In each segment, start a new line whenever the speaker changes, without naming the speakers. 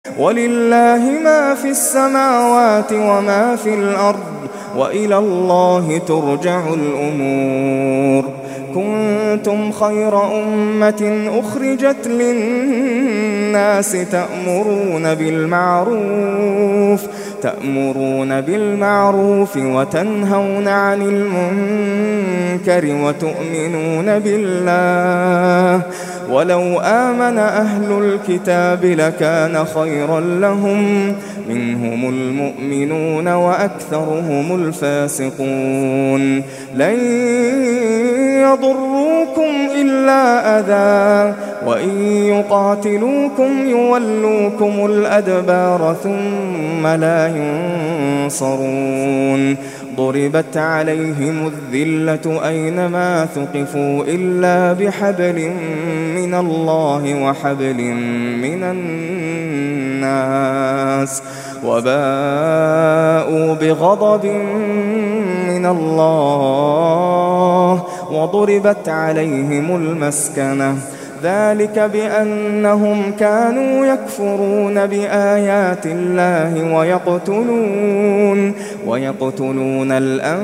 ولله ما في السماوات وما في الأرض وإلى الله ترجع الأمور. كنتم خير أمة أخرجت للناس تأمرون بالمعروف وتنهون عن المنكر وتؤمنون بالله. ولو آمن أهل الكتاب لكان خيرا لهم، منهم المؤمنون وأكثرهم الفاسقون. لن يضروكم إلا أذى، وإن يقاتلوكم يولوكم الأدبار ثم لا ينصرون. ضربت عليهم الذلة أينما ثقفوا إلا بحبل من الله وحبل من الناس، وباءوا بغضب من الله وضربت عليهم المسكنة. ذلك بأنهم كانوا يكفرون بآيات الله ويقتلون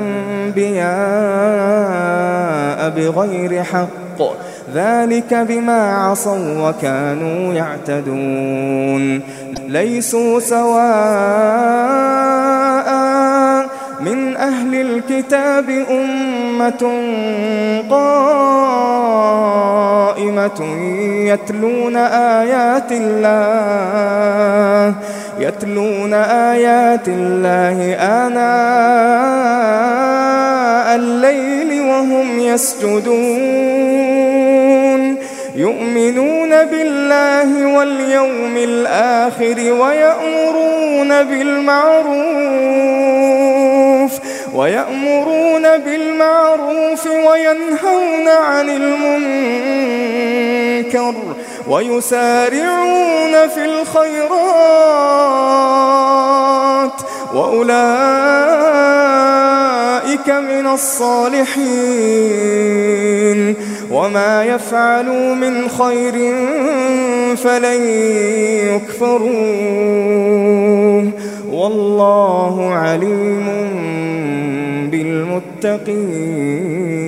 الأنبياء بغير حق. ذلك بما عصوا وكانوا يعتدون. ليسوا سواء من أهل الكتاب أمة قائمة يتلون آيات الله آناء الليل وهم يسجدون، يؤمنون بالله واليوم الآخر ويأمرون بالمعروف وينهون عن المنكر ويسارعون في الخيرات، وأولئك من الصالحين. وما يفعلوا من خير فلن يكفروه، والله عليم بالمتقين.